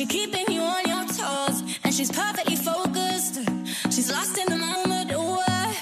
she keeping you on your toes, and she's perfectly focused. She's lost in the moment. Ooh,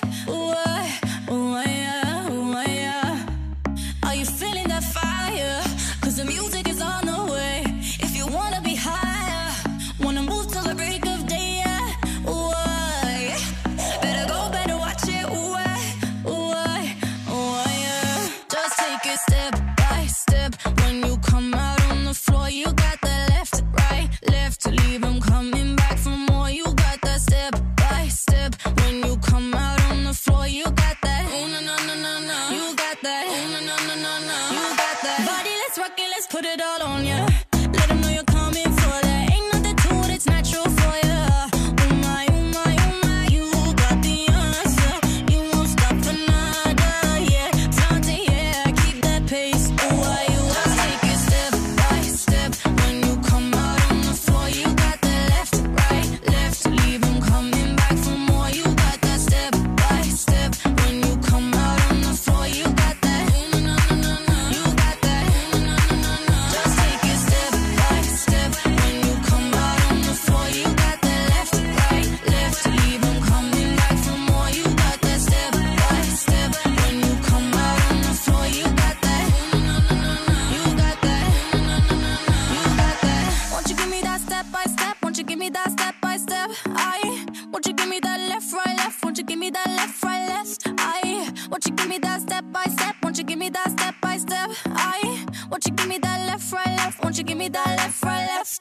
yeah, ooh, yeah. Are you feeling that fire? 'Cause the music is on the way. If you wanna be higher, wanna move till the break of day, yeah. Ooh, yeah. Better watch it. Ooh, yeah. Just take it step by step. When you come out on the floor, you got that left, right, left to leave them coming back for more. You got that step by step. When you come out on the floor, you got that. Oh, no, no, no, no, no. You got that. Oh, no, no, no, no, no. You got that. Body, let's rock it, let's put it all on ya. Let them know you're coming for that. Ain't nothing to it, it's natural for ya. Oh my, oh my, oh my. You got the answer. You won't stop for nada, yeah. Time to, yeah, keep that pace. Oh, why you just take it step by step. When you come out on the floor, you got that left, right, left to leave them coming back for more. You got that step by step. When you come out on the floor, you got that. Oh, no, no, no, no. You got that. Oh, no, no, no, no. Just take it step by step. When you come out on the floor, you got that left, right, left to leave them coming back for more. You got that step by step. When you come out on the floor, you got that. Oh, no, no, no, no. You got that. Oh, no, no, no, no. You got that. Won't you give me that step by step? Won't you give me that step by step? Won't you give me that left, right, left? Won't you give me that left, right, left? Won't you give me that step by step? Won't you give me that step by step? Won't you give me that left, right, left? Won't you give me that left, right, left?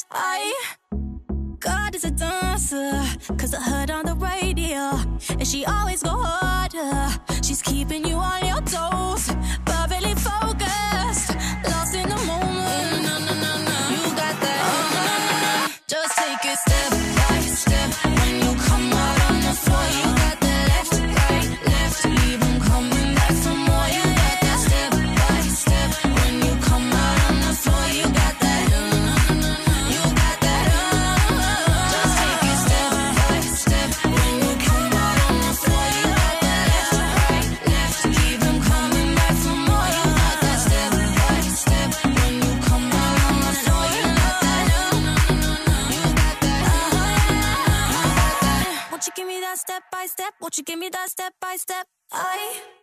God is a dancer, 'cause I heard on the radio, and she always go harder. She's keeping you on your toes, perfectly focused, lost in the moment. No, no, no, no. You got that. Just take it step by step. When you come out on the floor, you got that left, right, left to leave them coming back for more. You got that step by step. When you come out on the floor, you got that. You got that. Just take it step by step. When you come out on the floor, you got that left, right, left to leave them coming back for more. You got that step by step. When you come out on the floor, you got that. You got that. Won't you give me that step by step? Won't you give me that step by step?